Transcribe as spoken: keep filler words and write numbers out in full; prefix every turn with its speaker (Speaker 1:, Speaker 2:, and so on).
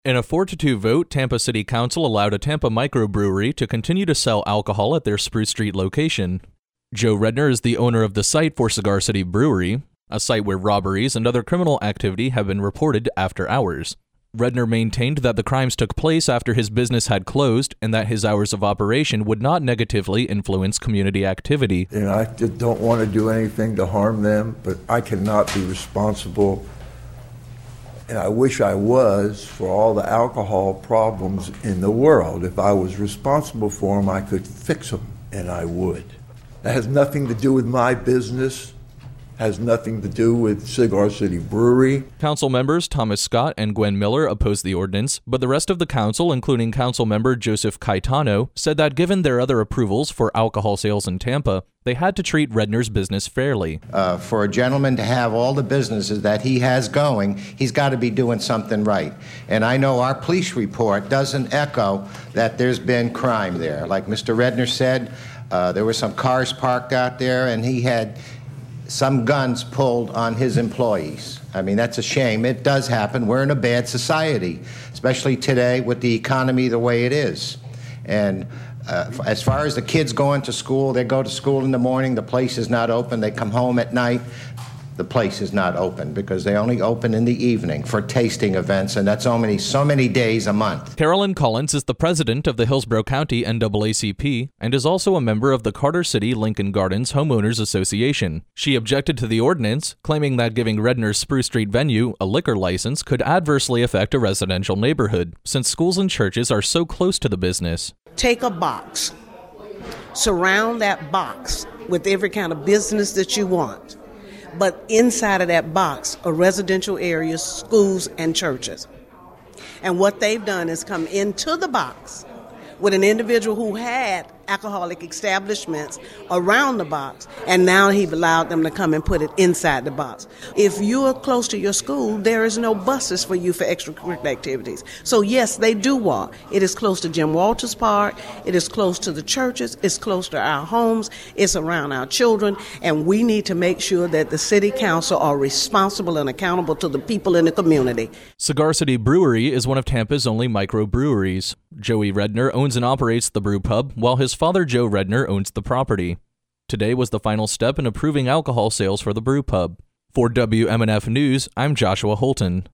Speaker 1: In a four to two vote, Tampa City Council allowed a Tampa microbrewery to continue to sell alcohol at their Spruce Street location. Joe Redner is the owner of the site for Cigar City Brewery, a site where robberies and other criminal activity have been reported after hours. Redner maintained that the crimes took place after his business had closed and that his hours of operation would not negatively influence community activity.
Speaker 2: And I just don't want to do anything to harm them, but I cannot be responsible, and I wish I was, for all the alcohol problems in the world. If I was responsible for them, I could fix them, and I would. That has nothing to do with my business. Has nothing to do with Cigar City Brewery.
Speaker 1: Council members Thomas Scott and Gwen Miller opposed the ordinance, but the rest of the council, including council member Joseph Caetano, said that given their other approvals for alcohol sales in Tampa, they had to treat Redner's business fairly.
Speaker 3: Uh, for a gentleman to have all the businesses that he has going, he's got to be doing something right. And I know our police report doesn't echo that there's been crime there. Like Mister Redner said, uh, there were some cars parked out there, and he had some guns pulled on his employees. I mean, that's a shame. It does happen. We're in a bad society, especially today with the economy the way it is. And uh, as far as the kids going to school, they go to school in the morning, the place is not open. They come home at night, the place is not open because they only open in the evening for tasting events, and that's only so many days a month.
Speaker 1: Carolyn Collins is the president of the Hillsborough County N double A C P and is also a member of the Carter City Lincoln Gardens Homeowners Association. She objected to the ordinance, claiming that giving Redner's Spruce Street venue a liquor license could adversely affect a residential neighborhood, since schools and churches are so close to the business.
Speaker 4: Take a box, surround that box with every kind of business that you want. But inside of that box are residential areas, schools, and churches. And what they've done is come into the box with an individual who had alcoholic establishments around the box, and now he's allowed them to come and put it inside the box. If you are close to your school, there is no buses for you for extracurricular activities. So yes, they do walk. It is close to Jim Walters Park, it is close to the churches, it's close to our homes, it's around our children, and we need to make sure that the city council are responsible and accountable to the people in the community.
Speaker 1: Cigar City Brewery is one of Tampa's only microbreweries. Joey Redner owns and operates the brew pub, while his father Joe Redner owns the property. Today was the final step in approving alcohol sales for the brew pub. For W M N F News, I'm Joshua Holton.